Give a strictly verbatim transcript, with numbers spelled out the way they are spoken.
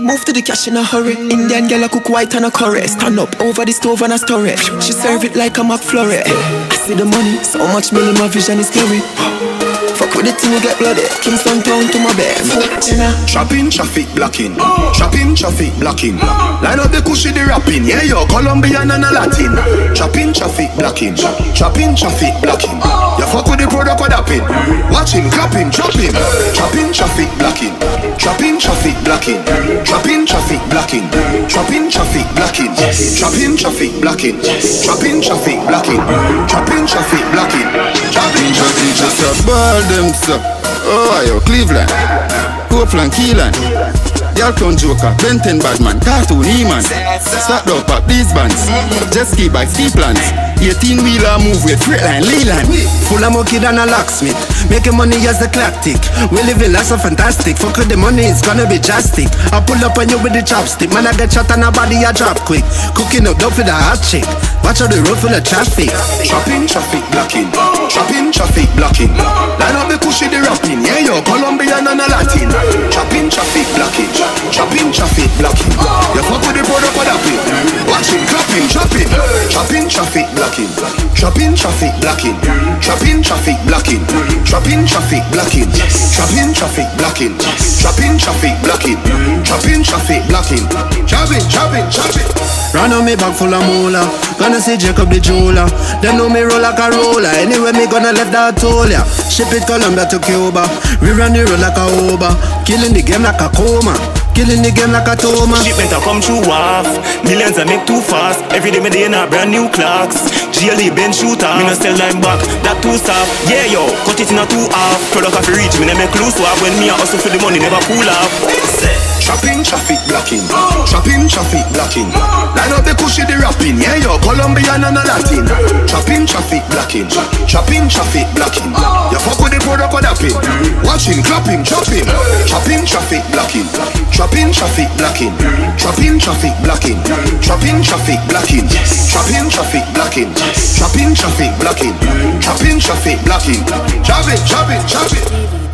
Move to the cash in a hurry. Indian girl a cook white and a curry. Stand up over the stove and a stir it. She serve it like a McFlurry. I see the money, so much money, my vision is blurry. Fuck with the thing, you get bloody. Kingston town to my bed. Trapping, traffic blocking. Trapping, traffic blocking. Line up the cushy, the rapping. Yeah, yo, Colombian and a Latin. Trapping, traffic blocking. Trapping, traffic blocking. You fuck with the product, what happen? Watch him, clapping, chopping. Trapping, traffic blocking. Trapping, traffic blocking. Trapping, traffic blocking. Trapping, traffic blocking. Trapping, traffic blocking. Trapping, traffic blocking. Trapping, traffic blocking. Trapping, traffic just a ball them so. Ohio, Cleveland, Copeland, Keelan, Yalton Joker, Benton Badman, Cartoon Eman. Start up at these bands. Jet ski bike, ski plans. eighteen wheeler move with Freight-line, Leland. Full of monkey than a locksmith. Making money as the clock tick. We living life so fantastic. Fuck with the money, it's gonna be drastic. I pull up on you with the chopstick. Man, I get shot and a body I drop quick. Cooking up dope for the hot chick. Watch out the road full of traffic. Trapping, traffic blocking. Trapping, traffic blocking. Line up the cushy, the rapping. Yeah, yo, Colombian and a Latin. Trapping, traffic blocking. Trapping, traffic blocking. You fuck with the product, what happen? Watching, clapping, chopping. Trapping, traffic blocking. Trapping, traffic blocking. Trapping, traffic blocking. Trapping, traffic blocking. Trapping, traffic blocking. Trapping, traffic blocking. Trapping, traffic blocking. Trapping, trapping, trapping. Run on me bag full of moolah. Gonna see Jacob the jeweler. They know me roll like a roller. Anyway me gonna left that toll ya. Ship it Colombia to Cuba. We run the road like a Uber. Killing the game like a coma. Killing the game like a Toma. Shipment a come through off. Millions I make too fast. Every day me day in a brand new clocks. G L E bench shooter. Me no sell line back. That too soft. Yeah yo, cut it in a two half. Product have to reach me, ne make loose swap. When me a hustle for the money, never pull off. Trapping, traffic blocking. Trapping, traffic blocking. Line up the cushy, the rapping. Yeah yo, Colombian and a Latin. Trapping, traffic blocking. Trapping, traffic blocking. You fuck with the product, what happen? Watching, clapping, chopping. Trapping, traffic blocking. Trapping, traffic blocking. Trapping, traffic blocking. Trapping, traffic blocking. Trapping, traffic blocking. Trapping, traffic blocking. Trapping, traffic blocking. Trapping, trapping, trapping.